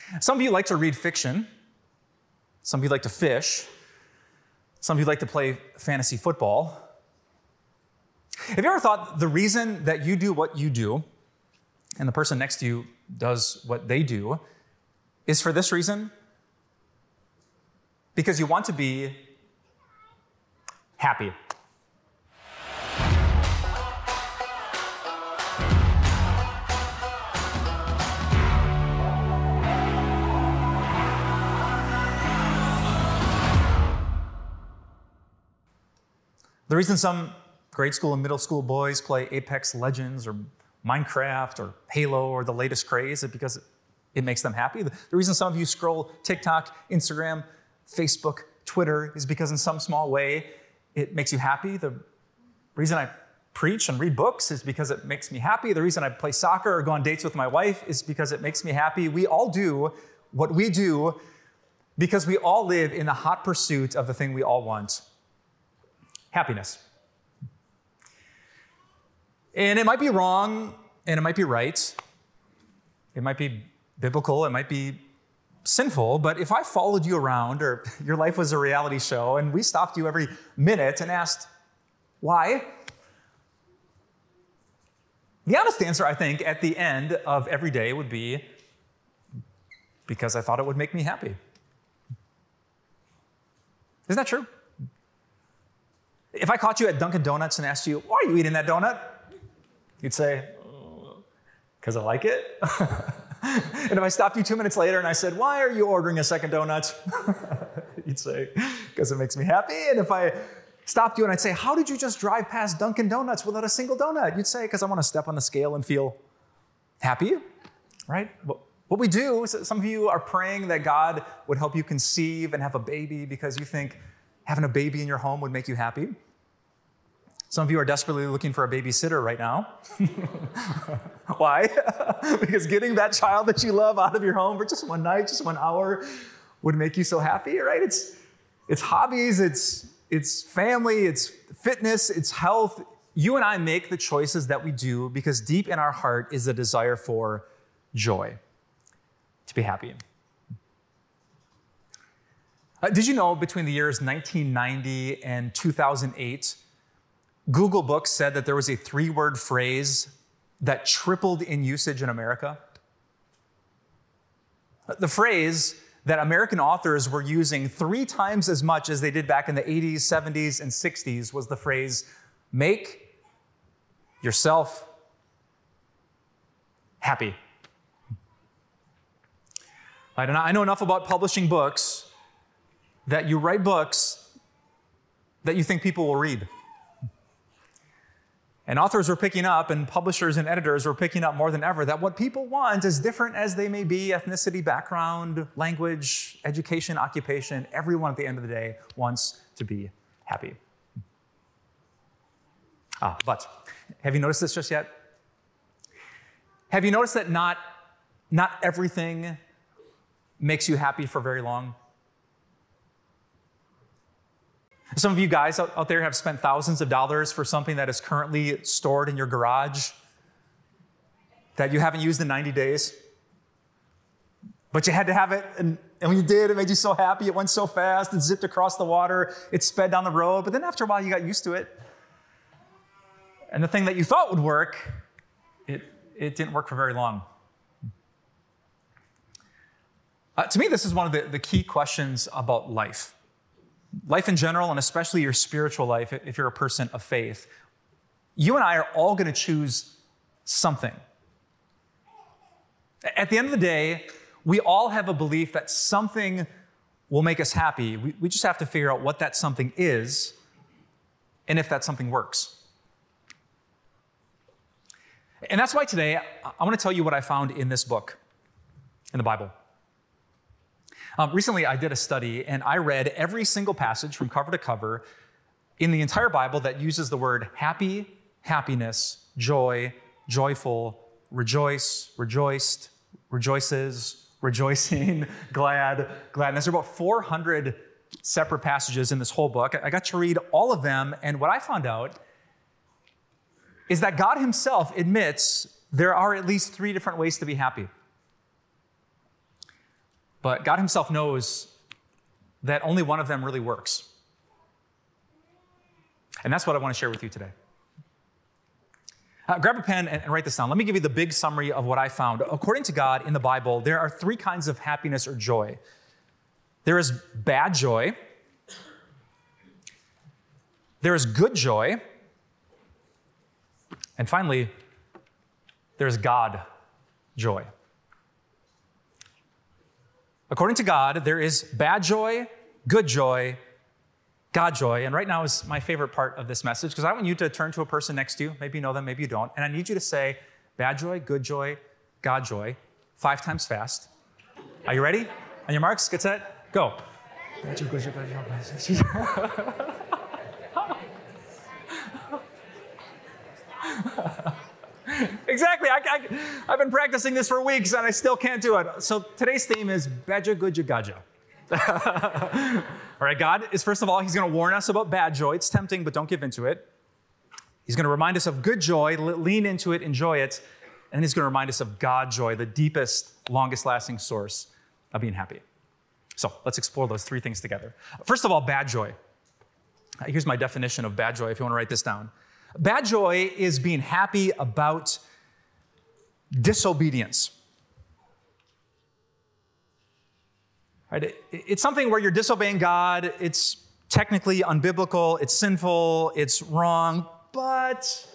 Some of you like to read fiction. Some of you like to fish. Some of you like to play fantasy football. Have you ever thought the reason that you do what you do and the person next to you does what they do is for this reason? Because you want to be happy. The reason some grade school and middle school boys play Apex Legends or Minecraft or Halo or the latest craze is because it makes them happy. The reason some of you scroll TikTok, Instagram, Facebook, Twitter is because in some small way it makes you happy. The reason I preach and read books is because it makes me happy. The reason I play soccer or go on dates with my wife is because it makes me happy. We all do what we do because we all live in the hot pursuit of the thing we all want: happiness. And it might be wrong, and it might be right. It might be biblical, it might be sinful, but if I followed you around, or your life was a reality show, and we stopped you every minute and asked, why? The honest answer, I think, at the end of every day would be, because I thought it would make me happy. Isn't that true? If I caught you at Dunkin' Donuts and asked you, why are you eating that donut? You'd say, because I like it. And if I stopped you 2 minutes later and I said, why are you ordering a second donut? You'd say, because it makes me happy. And if I stopped you and I'd say, how did you just drive past Dunkin' Donuts without a single donut? You'd say, because I want to step on the scale and feel happy, right? What we do, some of you are praying that God would help you conceive and have a baby because you think having a baby in your home would make you happy. Some of you are desperately looking for a babysitter right now. Why? Because getting that child that you love out of your home for just one night, just 1 hour, would make you so happy, right? It's hobbies, it's family, it's fitness, it's health. You and I make the choices that we do because deep in our heart is a desire for joy, to be happy. Did you know between the years 1990 and 2008, Google Books said that there was a 3-word phrase that tripled in usage in America? The phrase that American authors were using 3 times as much as they did back in the 80s, 70s, and 60s was the phrase, make yourself happy. I know enough about publishing books that you write books that you think people will read. And authors were picking up, and publishers and editors were picking up more than ever, that what people want, as different as they may be, ethnicity, background, language, education, occupation, everyone at the end of the day wants to be happy. But have you noticed this just yet? Have you noticed that not everything makes you happy for very long? Some of you guys out there have spent thousands of dollars for something that is currently stored in your garage that you haven't used in 90 days. But you had to have it, and when you did, it made you so happy. It went so fast, it zipped across the water, it sped down the road, but then after a while you got used to it. And the thing that you thought would work, it didn't work for very long. To me, this is one of the key questions about life. Life in general, and especially your spiritual life, if you're a person of faith. You and I are all going to choose something. At the end of the day, we all have a belief that something will make us happy. We just have to figure out what that something is and if that something works. And that's why today I want to tell you what I found in this book, in the Bible. Recently, I did a study, and I read every single passage from cover to cover in the entire Bible that uses the word happy, happiness, joy, joyful, rejoice, rejoiced, rejoices, rejoicing, glad, gladness. There are about 400 separate passages in this whole book. I got to read all of them, and what I found out is that God himself admits there are at least 3 different ways to be happy. But God himself knows that only one of them really works. And that's what I want to share with you today. Grab a pen and write this down. Let me give you the big summary of what I found. According to God in the Bible, there are three kinds of happiness or joy. There is bad joy. There is good joy. And finally, there's God joy. According to God, there is bad joy, good joy, God joy. And right now is my favorite part of this message because I want you to turn to a person next to you. Maybe you know them, maybe you don't. And I need you to say bad joy, good joy, God joy 5 times fast. Are you ready? On your marks, get set, go. Bad joy, good joy, God joy. Exactly. I've been practicing this for weeks and I still can't do it. So today's theme is Baja Guja Gaja. All right, God is, first of all, he's going to warn us about bad joy. It's tempting, but don't give into it. He's going to remind us of good joy, lean into it, enjoy it. And then he's going to remind us of God joy, the deepest, longest lasting source of being happy. So let's explore those 3 things together. First of all, bad joy. Here's my definition of bad joy if you want to write this down. Bad joy is being happy about disobedience. Right? It's something where you're disobeying God. It's technically unbiblical. It's sinful. It's wrong. But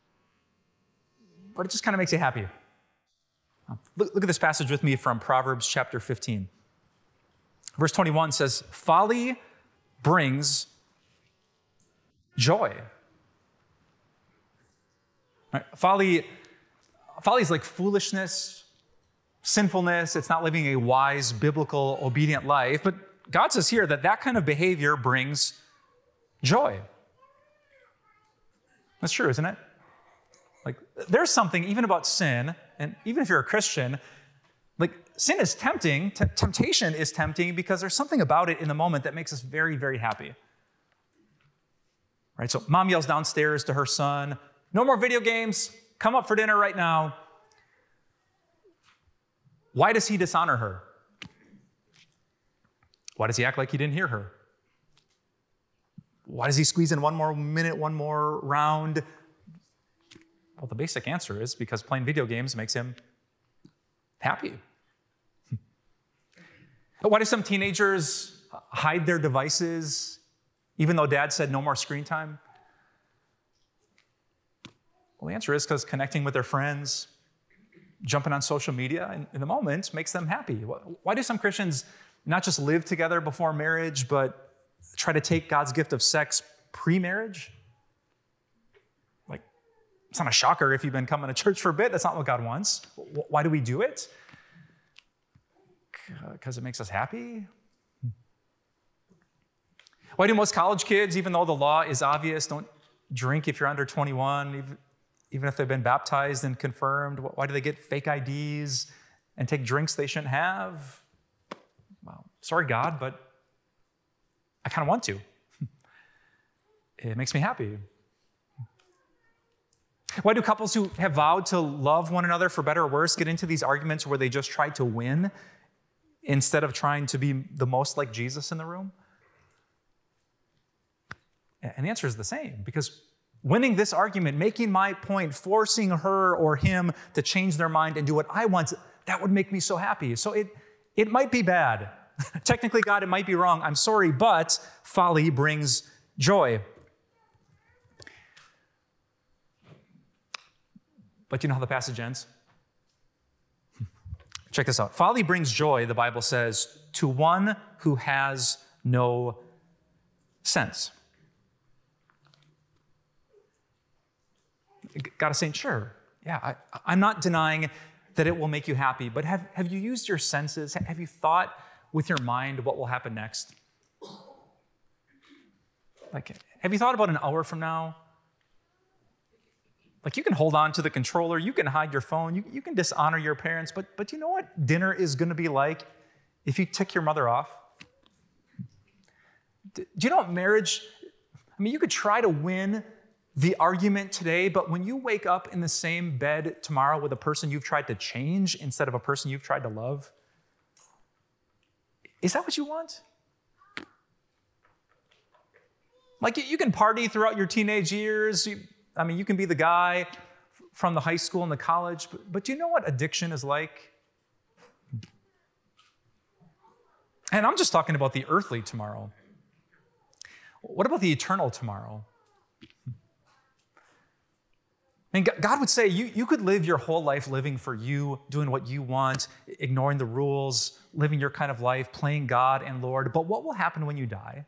it just kind of makes you happy. Look at this passage with me from Proverbs chapter 15. Verse 21 says, "Folly brings joy." Right? Folly is like foolishness, sinfulness. It's not living a wise, biblical, obedient life. But God says here that kind of behavior brings joy. That's true, isn't it? Like, there's something even about sin, and even if you're a Christian, like sin is tempting. Temptation is tempting because there's something about it in the moment that makes us very, very happy. Right? So mom yells downstairs to her son, "No more video games. Come up for dinner right now." Why does he dishonor her? Why does he act like he didn't hear her? Why does he squeeze in one more minute, one more round? Well, the basic answer is because playing video games makes him happy. Why do some teenagers hide their devices even though dad said no more screen time? Well, the answer is because connecting with their friends, jumping on social media in the moment makes them happy. Why do some Christians not just live together before marriage, but try to take God's gift of sex pre-marriage? Like, it's not a shocker if you've been coming to church for a bit. That's not what God wants. Why do we do it? Because it makes us happy? Why do most college kids, even though the law is obvious, don't drink if you're under 21, even if they've been baptized and confirmed? Why do they get fake IDs and take drinks they shouldn't have? Well, sorry, God, but I kind of want to. It makes me happy. Why do couples who have vowed to love one another for better or worse get into these arguments where they just try to win instead of trying to be the most like Jesus in the room? And the answer is the same, because winning this argument, making my point, forcing her or him to change their mind and do what I want, that would make me so happy. So it might be bad. Technically, God, it might be wrong. I'm sorry, but folly brings joy. But you know how the passage ends? Check this out. Folly brings joy, the Bible says, to one who has no sense. God is saying, sure, yeah, I'm not denying that it will make you happy, but have you used your senses? Have you thought with your mind what will happen next? Like, have you thought about an hour from now? Like, you can hold on to the controller, you can hide your phone, you can dishonor your parents, but you know what dinner is going to be like if you tick your mother off? Do you know what marriage, I mean, you could try to win the argument today, but when you wake up in the same bed tomorrow with a person you've tried to change instead of a person you've tried to love, Is that what you want? Like, you can party throughout your teenage years. You can be the guy from the high school and the college, but do you know what addiction is like? And I'm just talking about the earthly tomorrow. What about the eternal tomorrow? I mean, God would say you could live your whole life living for you, doing what you want, ignoring the rules, living your kind of life, playing God and Lord. But what will happen when you die?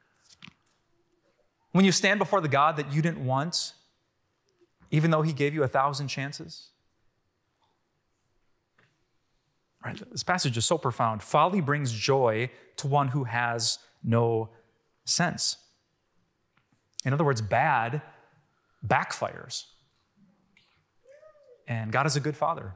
When you stand before the God that you didn't want, even though he gave you 1,000 chances? Right, this passage is so profound. Folly brings joy to one who has no sense. In other words, bad backfires. And God is a good father.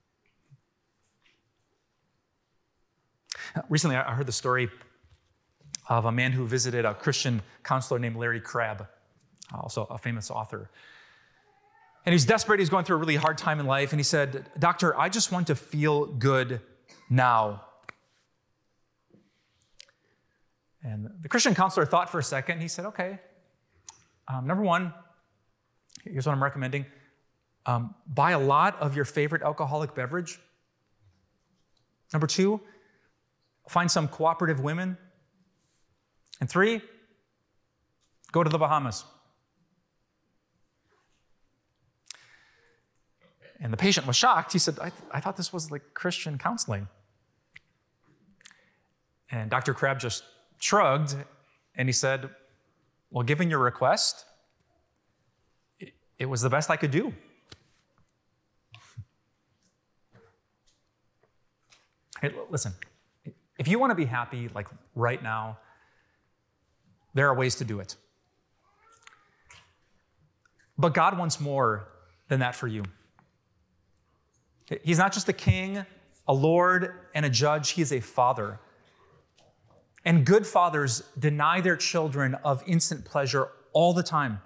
Recently, I heard the story of a man who visited a Christian counselor named Larry Crabb, also a famous author. And he's desperate. He's going through a really hard time in life. And he said, "Doctor, I just want to feel good now." And the Christian counselor thought for a second. He said, "Okay, number one, here's what I'm recommending. Buy a lot of your favorite alcoholic beverage. Number two, find some cooperative women. And three, go to the Bahamas." And the patient was shocked. He said, I thought this was like Christian counseling. And Dr. Crabb just shrugged, and he said, "Well, given your request, it was the best I could do." Hey, listen, if you want to be happy, like right now, there are ways to do it. But God wants more than that for you. He's not just a king, a lord, and a judge. He is a father. And good fathers deny their children of instant pleasure all the time.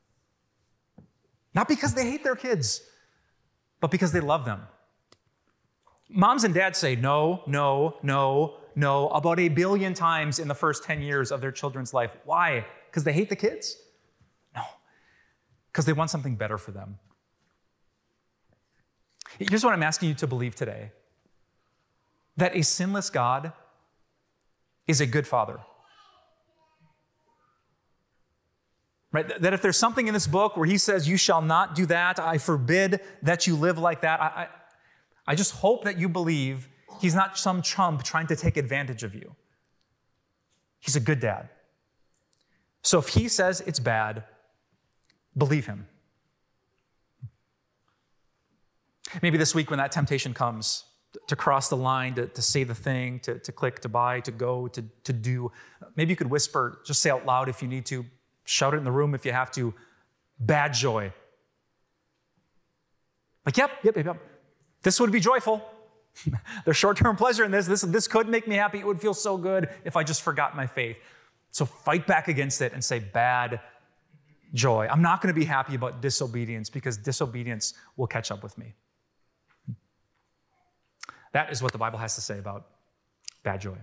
Not because they hate their kids, but because they love them. Moms and dads say no, no, no, no about 1 billion times in the first 10 years of their children's life. Why? Because they hate the kids? No, because they want something better for them. Here's what I'm asking you to believe today: that a sinless God is a good father. Right? That if there's something in this book where he says, "You shall not do that, I forbid that you live like that," I just hope that you believe he's not some chump trying to take advantage of you. He's a good dad. So if he says it's bad, believe him. Maybe this week when that temptation comes to cross the line, to say the thing, to click, to buy, to go, to do, maybe you could whisper, just say out loud if you need to, shout it in the room if you have to, "Bad joy." Like, yep. This would be joyful. There's short-term pleasure in this. This could make me happy. It would feel so good if I just forgot my faith. So fight back against it and say, "Bad joy. I'm not going to be happy about disobedience because disobedience will catch up with me." That is what the Bible has to say about bad joy.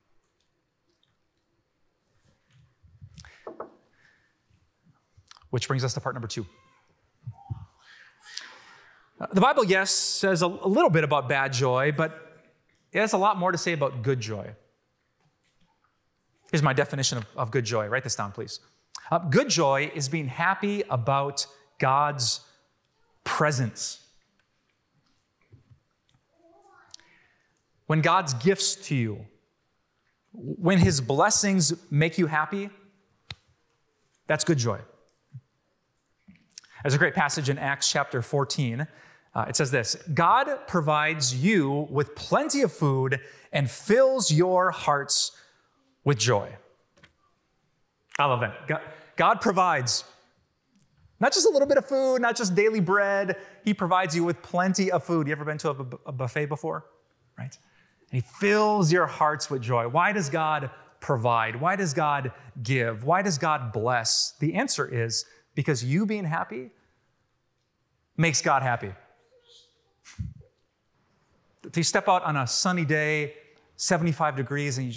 Which brings us to part number 2. The Bible, yes, says a little bit about bad joy, but it has a lot more to say about good joy. Here's my definition of good joy. Write this down, please. Good joy is being happy about God's presence. When God's gifts to you, when his blessings make you happy, that's good joy. There's a great passage in Acts chapter 14. It says this: "God provides you with plenty of food and fills your hearts with joy." I love that. God provides not just a little bit of food, not just daily bread. He provides you with plenty of food. You ever been to a buffet before? Right? And he fills your hearts with joy. Why does God provide? Why does God give? Why does God bless? The answer is because you being happy makes God happy. If you step out on a sunny day, 75 degrees, and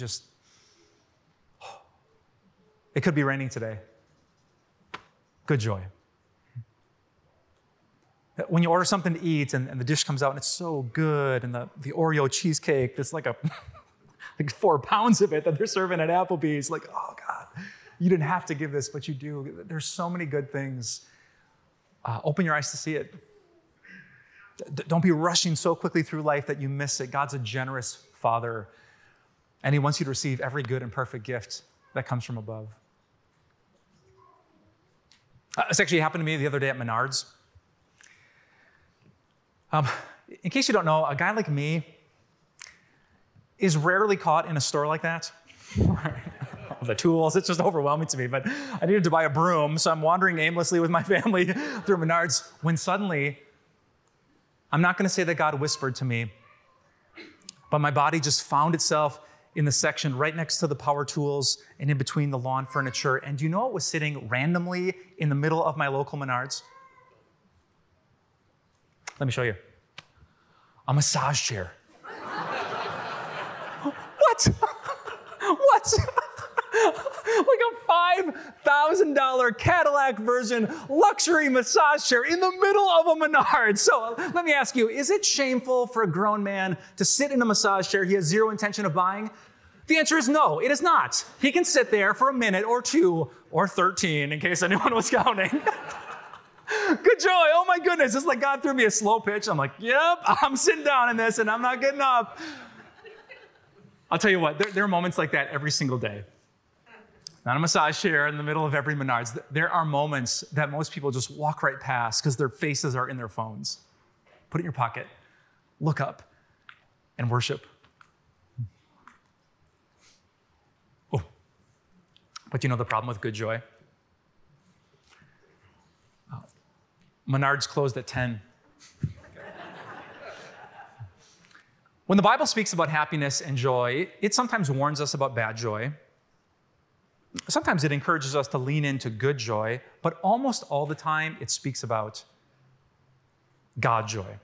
it could be raining today. Good joy. When you order something to eat and the dish comes out and it's so good, and the Oreo cheesecake, there's like 4 pounds of it that they're serving at Applebee's, like, oh God, you didn't have to give this, but you do. There's so many good things. Open your eyes to see it. Don't be rushing so quickly through life that you miss it. God's a generous Father, and He wants you to receive every good and perfect gift that comes from above. This actually happened to me the other day at Menards. In case you don't know, a guy like me is rarely caught in a store like that. The tools, it's just overwhelming to me, but I needed to buy a broom, so I'm wandering aimlessly with my family through Menards when suddenly, I'm not going to say that God whispered to me, but my body just found itself in the section right next to the power tools and in between the lawn furniture. And do you know what was sitting randomly in the middle of my local Menards? Let me show you. A massage chair. What? What? Like a $5,000 Cadillac version luxury massage chair in the middle of a Menards. So let me ask you, is it shameful for a grown man to sit in a massage chair he has zero intention of buying? The answer is no, it is not. He can sit there for a minute or 2 or 13, in case anyone was counting. Good joy. Oh my goodness. It's like God threw me a slow pitch. I'm like, yep, I'm sitting down in this and I'm not getting up. I'll tell you what, there are moments like that every single day. Not a massage chair in the middle of every Menards. There are moments that most people just walk right past because their faces are in their phones. Put it in your pocket, look up, and worship. Oh, but you know the problem with good joy? Menards closed at 10. When the Bible speaks about happiness and joy, it sometimes warns us about bad joy. Sometimes it encourages us to lean into good joy, but almost all the time it speaks about God joy.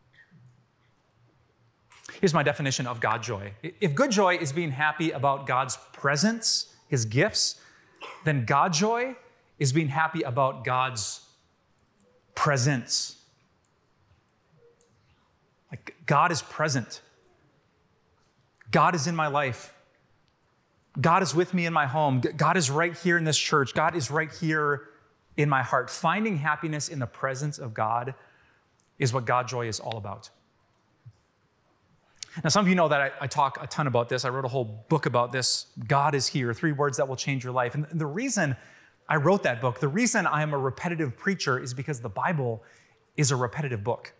Here's my definition of God joy. If good joy is being happy about God's presence, His gifts, then God joy is being happy about God's presence. Like God is present. God is in my life. God is with me in my home. God is right here in this church. God is right here in my heart. Finding happiness in the presence of God is what God joy is all about. Now, some of you know that I talk a ton about this. I wrote a whole book about this. God is here, 3 words that will change your life. And the reason I wrote that book, the reason I am a repetitive preacher is because the Bible is a repetitive book.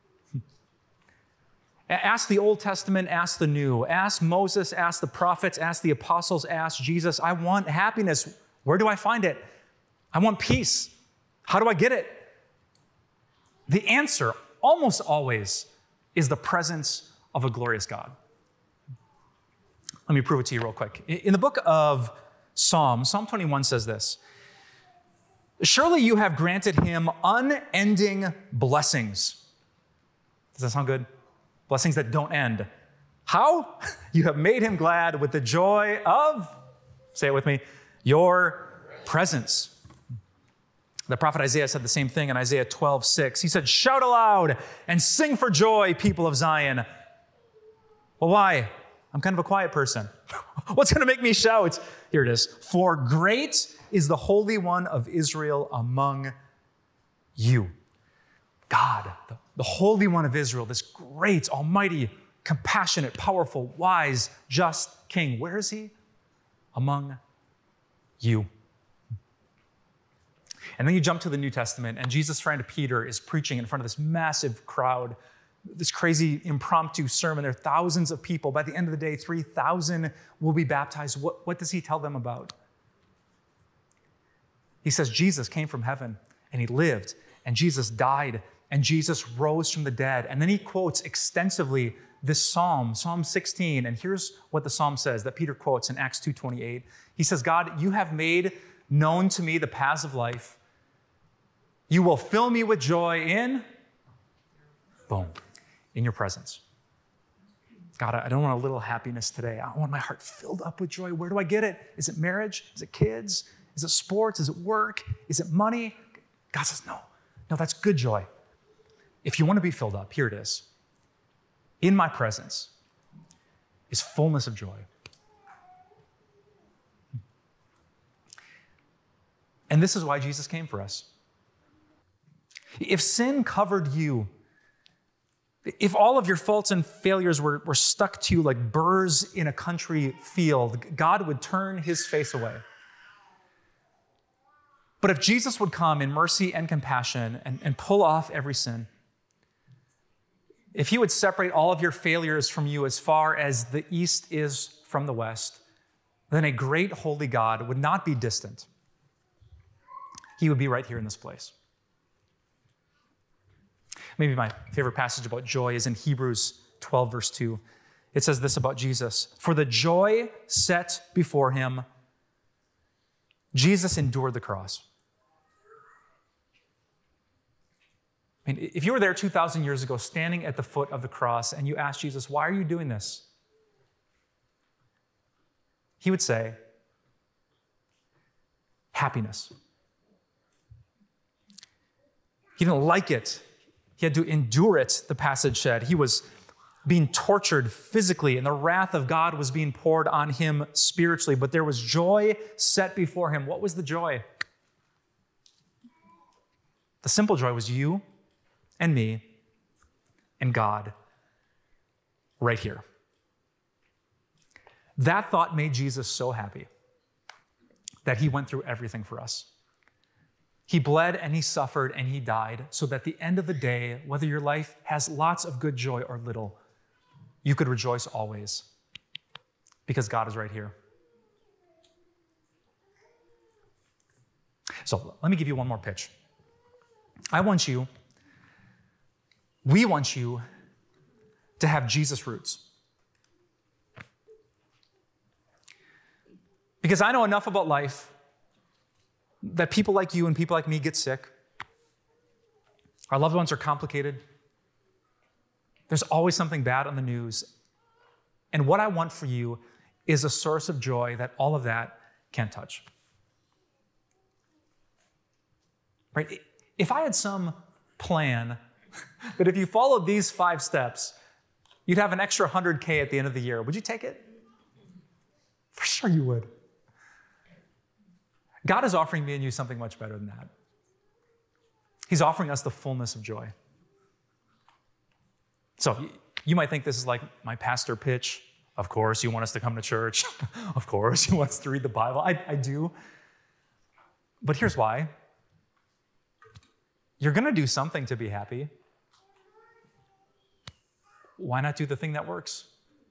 Ask the Old Testament, ask the New. Ask Moses, ask the prophets, ask the apostles, ask Jesus. I want happiness. Where do I find it? I want peace. How do I get it? The answer, almost always, is the presence of a glorious God. Let me prove it to you real quick. In the book of Psalm 21 says this: "Surely you have granted him unending blessings." Does that sound good? Blessings that don't end. How? You have made him glad with the joy of, say it with me, your presence. The prophet Isaiah said the same thing in Isaiah 12:6. He said, "Shout aloud and sing for joy, people of Zion." Well, why? I'm kind of a quiet person. What's going to make me shout? Here it is. "For great is the Holy One of Israel among you." God, the Holy One of Israel, this great, almighty, compassionate, powerful, wise, just King. Where is he? Among you. And then you jump to the New Testament, and Jesus' friend Peter is preaching in front of this massive crowd, this crazy impromptu sermon. There are thousands of people. By the end of the day, 3,000 will be baptized. What does he tell them about? He says Jesus came from heaven, and he lived, and Jesus died, and Jesus rose from the dead. And then he quotes extensively this psalm, Psalm 16. And here's what the psalm says that Peter quotes in Acts 2:28. He says, "God, you have made known to me the paths of life. You will fill me with joy in," boom, in your presence. God, I don't want a little happiness today. I want my heart filled up with joy. Where do I get it? Is it marriage? Is it kids? Is it sports? Is it work? Is it money? God says, no, that's good joy. If you want to be filled up, here it is. In my presence is fullness of joy. And this is why Jesus came for us. If sin covered you, if all of your faults and failures were stuck to you like burrs in a country field, God would turn his face away. But if Jesus would come in mercy and compassion and pull off every sin, if he would separate all of your failures from you as far as the east is from the west, then a great holy God would not be distant. He would be right here in this place. Maybe my favorite passage about joy is in Hebrews 12, verse 2. It says this about Jesus. For the joy set before him, Jesus endured the cross. I mean, if you were there 2,000 years ago, standing at the foot of the cross, and you asked Jesus, why are you doing this? He would say, happiness. He didn't like it. He had to endure it, the passage said. He was being tortured physically, and the wrath of God was being poured on him spiritually, but there was joy set before him. What was the joy? The simple joy was you and me and God right here. That thought made Jesus so happy that he went through everything for us. He bled and he suffered and he died so that at the end of the day, whether your life has lots of good joy or little, you could rejoice always because God is right here. So let me give you one more pitch. We want you to have Jesus roots. Because I know enough about life that people like you and people like me get sick. Our loved ones are complicated. There's always something bad on the news. And what I want for you is a source of joy that all of that can't touch. Right? If I had some plan that if you followed these 5 steps, you'd have an extra 100K at the end of the year, would you take it? For sure you would. God is offering me and you something much better than that. He's offering us the fullness of joy. So you might think this is like my pastor pitch. Of course, you want us to come to church. Of course, you want us to read the Bible. I do. But here's why. You're going to do something to be happy. Why not do the thing that works?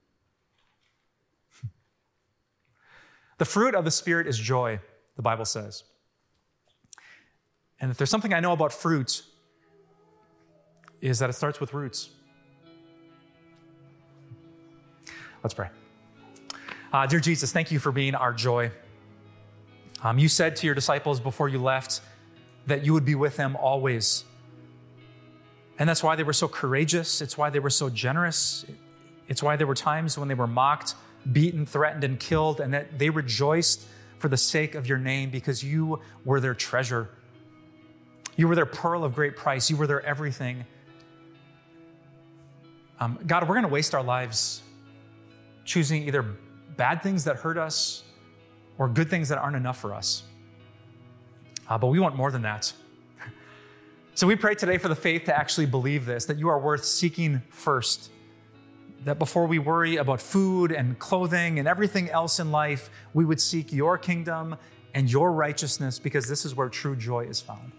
The fruit of the Spirit is joy, the Bible says. And if there's something I know about fruit, is that it starts with roots. Let's pray. Dear Jesus, thank you for being our joy. You said to your disciples before you left that you would be with them always. And that's why they were so courageous. It's why they were so generous. It's why there were times when they were mocked, beaten, threatened, and killed, and that they rejoiced for the sake of your name because you were their treasure. You were their pearl of great price. You were their everything. God, we're going to waste our lives choosing either bad things that hurt us or good things that aren't enough for us. But we want more than that. So we pray today for the faith to actually believe this, that you are worth seeking first. That before we worry about food and clothing and everything else in life, we would seek your kingdom and your righteousness because this is where true joy is found.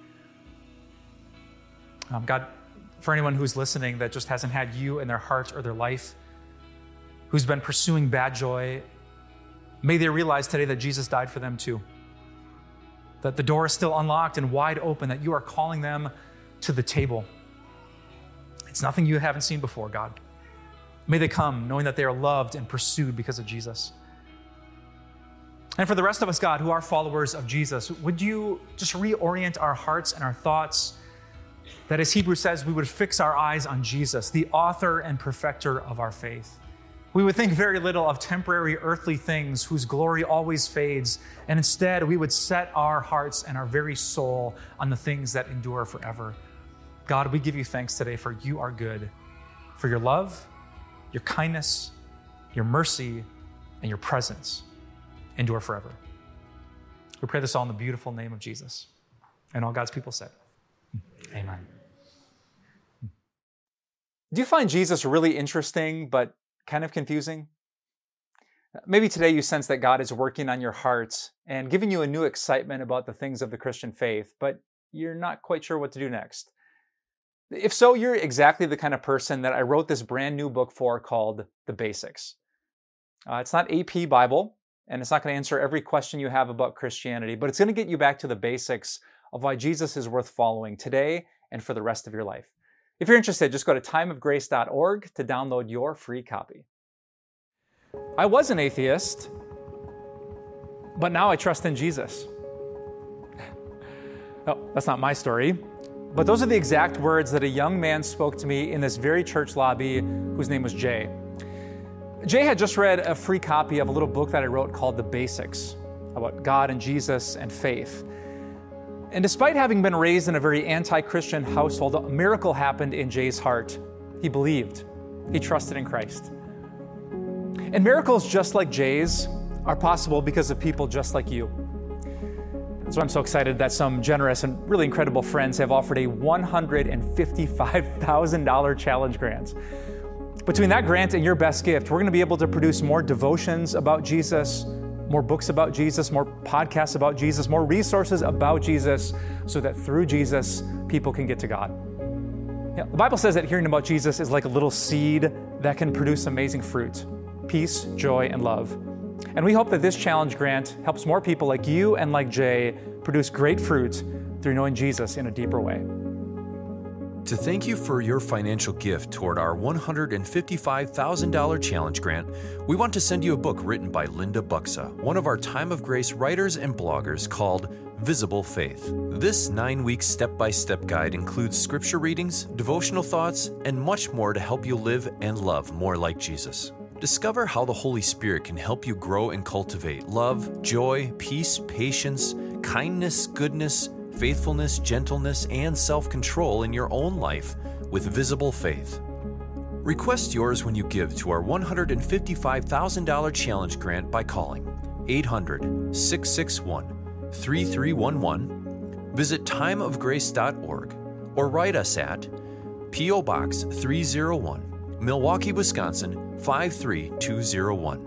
God, for anyone who's listening that just hasn't had you in their heart or their life, who's been pursuing bad joy, may they realize today that Jesus died for them too. That the door is still unlocked and wide open, that you are calling them to the table. It's nothing you haven't seen before, God. May they come knowing that they are loved and pursued because of Jesus. And for the rest of us, God, who are followers of Jesus, would you just reorient our hearts and our thoughts that, as Hebrews says, we would fix our eyes on Jesus, the author and perfecter of our faith. We would think very little of temporary earthly things whose glory always fades, and instead we would set our hearts and our very soul on the things that endure forever. God, we give you thanks today for you are good, for your love, your kindness, your mercy, and your presence endure forever. We pray this all in the beautiful name of Jesus. And all God's people said, amen. Do you find Jesus really interesting, but kind of confusing? Maybe today you sense that God is working on your heart and giving you a new excitement about the things of the Christian faith, but you're not quite sure what to do next. If so, you're exactly the kind of person that I wrote this brand new book for called The Basics. It's not AP Bible, and it's not going to answer every question you have about Christianity, but it's going to get you back to the basics of why Jesus is worth following today and for the rest of your life. If you're interested, just go to timeofgrace.org to download your free copy. I was an atheist, but now I trust in Jesus. Oh, that's not my story. But those are the exact words that a young man spoke to me in this very church lobby whose name was Jay. Jay had just read a free copy of a little book that I wrote called The Basics, about God and Jesus and faith. And despite having been raised in a very anti-Christian household, a miracle happened in Jay's heart. He believed. He trusted in Christ. And miracles just like Jay's are possible because of people just like you. So I'm so excited that some generous and really incredible friends have offered a $155,000 challenge grant. Between that grant and your best gift, we're going to be able to produce more devotions about Jesus, more books about Jesus, more podcasts about Jesus, more resources about Jesus, so that through Jesus, people can get to God. Yeah, the Bible says that hearing about Jesus is like a little seed that can produce amazing fruit, peace, joy, and love. And we hope that this challenge grant helps more people like you and like Jay produce great fruit through knowing Jesus in a deeper way. To thank you for your financial gift toward our $155,000 challenge grant, we want to send you a book written by Linda Buxa, one of our Time of Grace writers and bloggers, called Visible Faith. This 9-week step-by-step guide includes scripture readings, devotional thoughts, and much more to help you live and love more like Jesus. Discover how the Holy Spirit can help you grow and cultivate love, joy, peace, patience, kindness, goodness, faithfulness, gentleness, and self-control in your own life with Visible Faith. Request yours when you give to our $155,000 challenge grant by calling 800-661-3311, visit timeofgrace.org, or write us at P.O. Box 301, Milwaukee, Wisconsin 53201.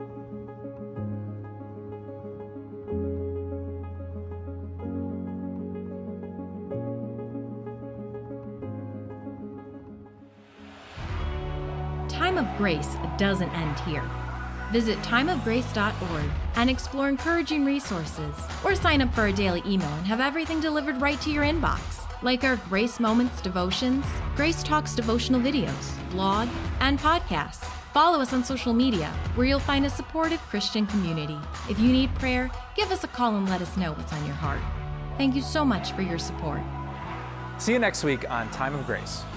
Time of Grace doesn't end here. Visit timeofgrace.org and explore encouraging resources, or sign up for a daily email and have everything delivered right to your inbox, like our Grace Moments devotions, Grace Talks devotional videos, blog, and podcasts. Follow us on social media, where you'll find a supportive Christian community. If you need prayer, give us a call and let us know what's on your heart. Thank you so much for your support. See you next week on Time of Grace.